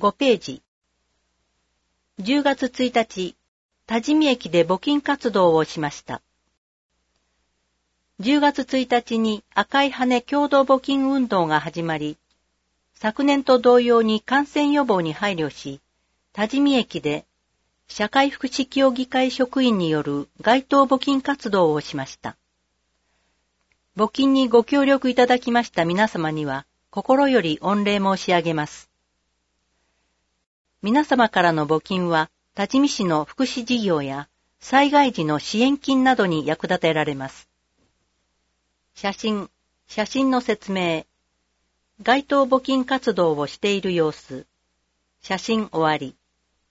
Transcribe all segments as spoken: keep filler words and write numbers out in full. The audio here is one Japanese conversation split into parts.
ごページ。じゅうがつついたち、多治見駅で募金活動をしました。じゅうがつついたちに赤い羽共同募金運動が始まり、昨年と同様に感染予防に配慮し、多治見駅で社会福祉協議会職員による街頭募金活動をしました。募金にご協力いただきました皆様には心より御礼申し上げます。皆様からの募金は多治見市の福祉事業や災害時の支援金などに役立てられます。写真、写真の説明、街頭募金活動をしている様子、写真終わり。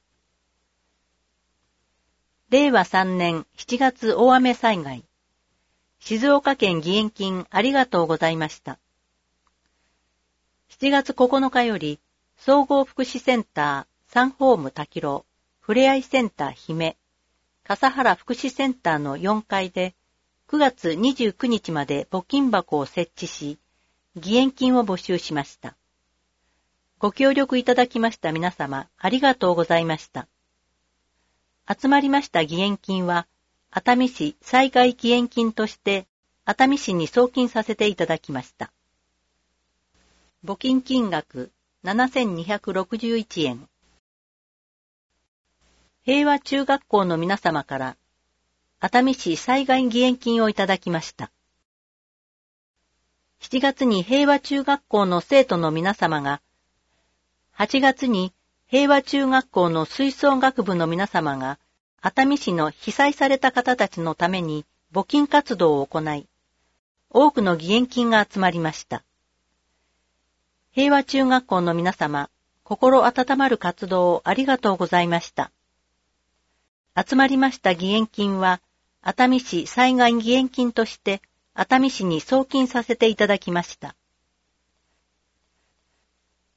れいわさんねんしちがつ大雨災害。静岡県義援金ありがとうございました。しちがつここのかより、総合福祉センター、サンホーム滝路、ふれあいセンター姫、笠原福祉センターのよんかいで、くがつにじゅうくにちまで募金箱を設置し、義援金を募集しました。ご協力いただきました皆様、ありがとうございました。集まりました義援金は、熱海市災害義援金として、熱海市に送金させていただきました。募金金額ななせんにひゃくろくじゅういちえん。平和中学校の皆様から、熱海市災害義援金をいただきました。しちがつに平和中学校の生徒の皆様が、はちがつに平和中学校の吹奏楽部の皆様が、熱海市の被災された方たちのために募金活動を行い、多くの義援金が集まりました。平和中学校の皆様、心温まる活動をありがとうございました。集まりました義援金は、熱海市災害義援金として、熱海市に送金させていただきました。